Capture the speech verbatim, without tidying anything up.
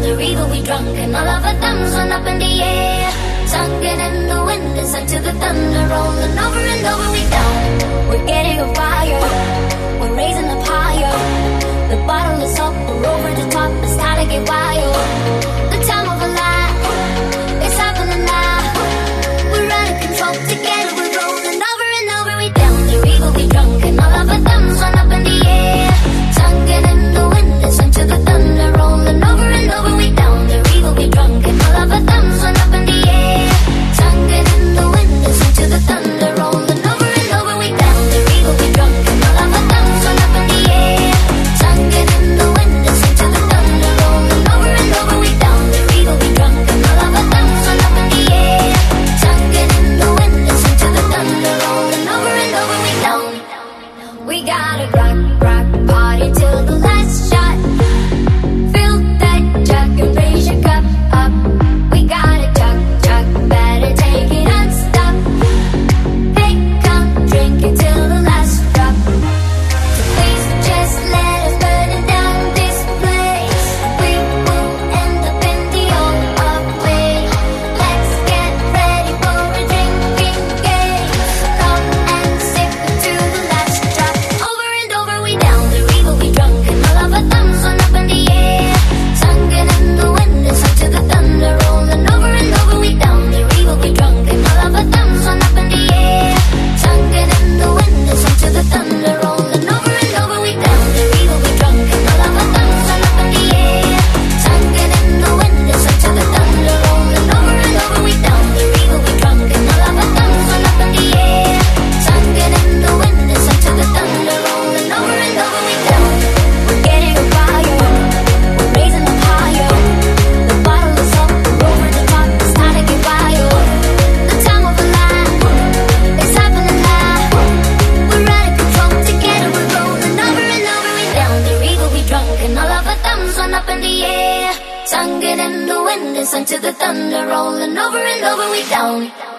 the river we drunk, and all of our thumbs went up in the air. Sunken in the wind and sent to the thunder, rolling over and over we down. We're getting on fire, we're raising up higher. The bottle is up, we're over the top, it's time to get wild. The time of a life, it's happening now. We're out of control, together we're rolling over and over we down. The river we drunk, and all of our thumbs went up in the air. Sunken in the wind and sent to the thunder, rolling over and over we down. The river we drunk, and all of our thumbs went up in the air. Sunken in the wind and sent to the thunder, rolling over and over we down. The river we drunk, and all of our thumbs went up in the air. Sunken in the wind and sent to the thunder, rolling over and over we down. The river we drunk, and all of our thumbs went up in the air. Sunken in the wind and sent to the thunder, rolling over and over we down. We gotta rock, rock, party till the last shot. Fill that jug and raise your cup up. We gotta chug, chug, better take it unstuck. Hey, come drink it till the last drop. So please just let us burn down this place. We will end up in the old way. Let's get ready for a drinking game. Come and sip it to the last drop. Over and over we down. The river we drunk, and all of our thumbs went up in the air. Sunken in the wind and sent to the thunder, rolling over and over we down. The river we drunk, and all of our thumbs went up in the air. Sunken in the wind and sent to the thunder, rolling over and over we down. The river we drunk, and all of our thumbs went up in the air. Sunken in the wind and sent to the thunder, rolling over and over we down. The river we drunk, and all of our thumbs went up in the air. Sunken in the wind and sent to the thunder, rolling over and over we down. We're getting on fire, we're raising up higher. The bottle is up, we're over the top, it's time to get wild. The time of a life, it's happening now. We're out of control, together we're rolling over and over we down. The river we drunk, and all of our thumbs went up in the air. Sunken in the wind and sent to the thunder, rolling over and over we down.